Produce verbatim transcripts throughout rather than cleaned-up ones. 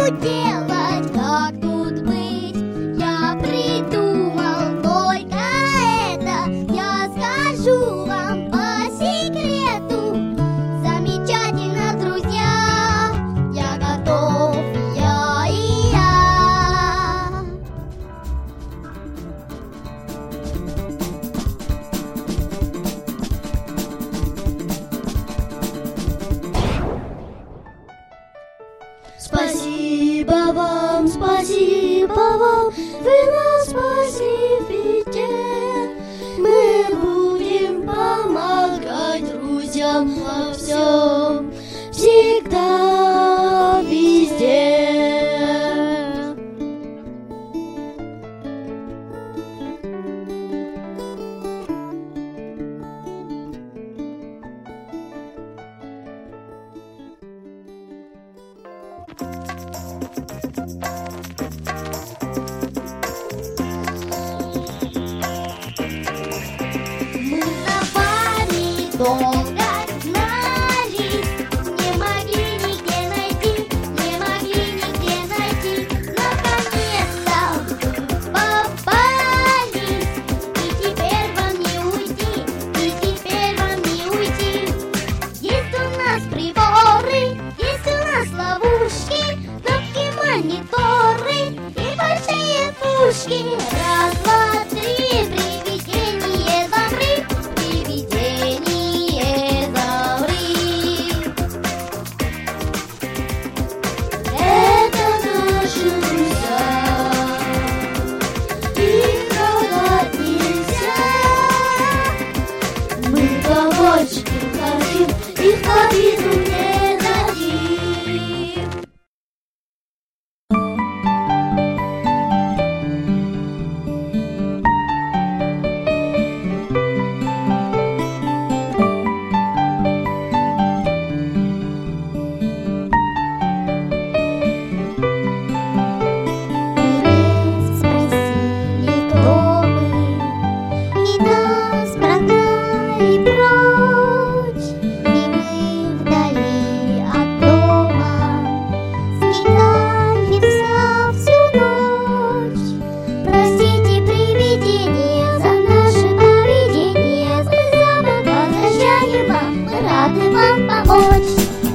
тут делать, как тут быть? Я придумал только это. Я скажу вам по секрету. Замечательно, друзья. Я готов, я и я. Спасибо вам, спасибо вам, вы нас спасли в беде. Мы будем помогать друзьям во всем, всегда, везде. Мы за вами долго гнались, не могли нигде найти, не могли нигде найти. Наконец-то вы попались, и теперь вам не уйти, и теперь вам не уйти. Есть у нас приборы, есть у нас ловушки, кнопки, мониторы и большие пушки. Раз, два, три, привидение замри, привидение замри. Это наши друзья, их трогать нельзя. Мы помочь им хотим, их в обиду не дадим. Спросили, кто мы, и нас прогнали прочь. И мы вдали от дома скитались всю ночь. Простите, привидения, за наше поведение. Мы запах возвращаем вам, мы рады вам помочь.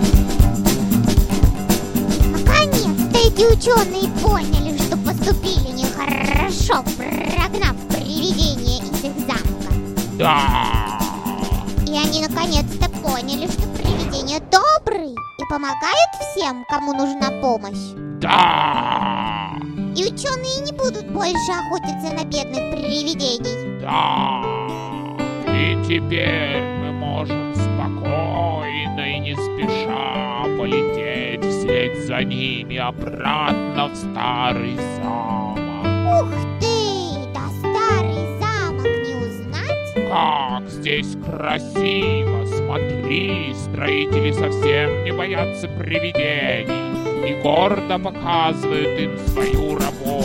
Наконец-то эти ученые поняли, что поступили нехорошо, прогнав привидение из их замка. Да. И они наконец-то поняли, что привидения добрые и помогают всем, кому нужна помощь. Да. И ученые не будут больше охотиться на бедных привидений. Да. И теперь мы можем спокойно и не спеша полететь вслед за ними обратно в старый замок. Ух ты! Да старый замок не узнать? Как здесь красиво! Смотри, строители совсем не боятся привидений и гордо показывают им свою работу.